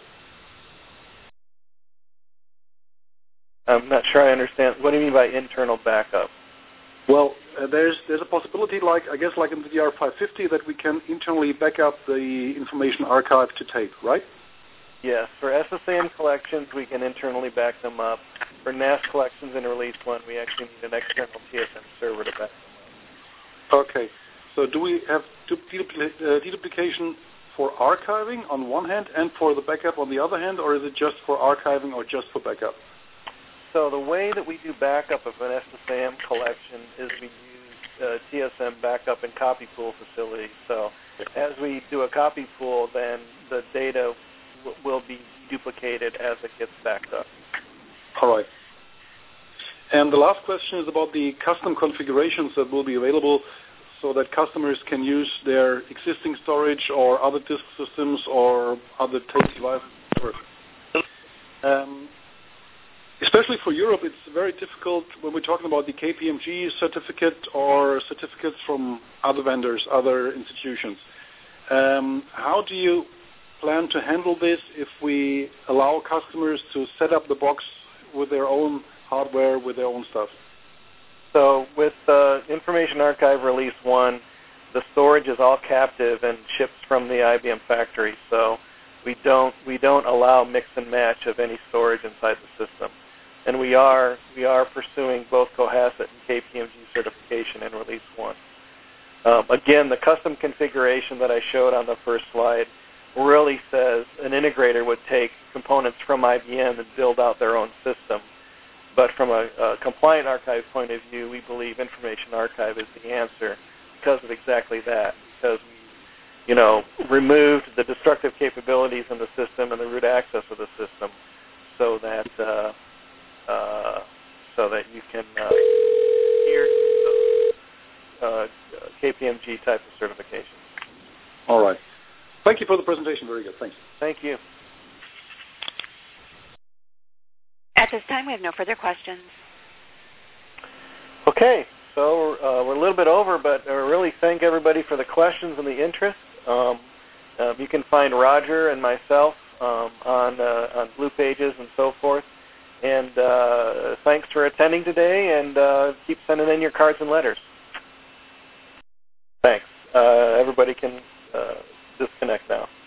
I'm not sure I understand. What do you mean by internal backup? Well, there's a possibility, like in the DR550, that we can internally back up the information archived to tape, right? Yes. For SSAM collections, we can internally back them up. For NAS collections in Release 1, we actually need an external TSM server to back them up. Okay. So do we have deduplication for archiving on one hand and for the backup on the other hand, or is it just for archiving or just for backup? So the way that we do backup of an SSAM collection is we use TSM backup and copy pool facilities. So as we do a copy pool, then the data will be duplicated as it gets backed up. All right. And the last question is about the custom configurations that will be available so that customers can use their existing storage or other disk systems or other tape devices. Especially for Europe, it's very difficult when we're talking about the KPMG certificate or certificates from other vendors, other institutions. How do you plan to handle this if we allow customers to set up the box with their own hardware, with their own stuff? So with Information Archive Release 1, the storage is all captive and ships from the IBM factory. So we don't allow mix and match of any storage inside the system. And we are pursuing both Cohasset and KPMG certification in Release 1. Again, the custom configuration that I showed on the first slide really says an integrator would take components from IBM and build out their own system. But from a compliant archive point of view, we believe Information Archive is the answer because of exactly that. Because we, removed the destructive capabilities in the system and the root access of the system, so that you can adhere to KPMG type of certification. All right. Thank you for the presentation. Very good. Thanks. Thank you. At this time, we have no further questions. Okay, so we're a little bit over, but I really thank everybody for the questions and the interest. You can find Roger and myself on Blue Pages and so forth. And thanks for attending today, and keep sending in your cards and letters. Thanks. Everybody can disconnect now.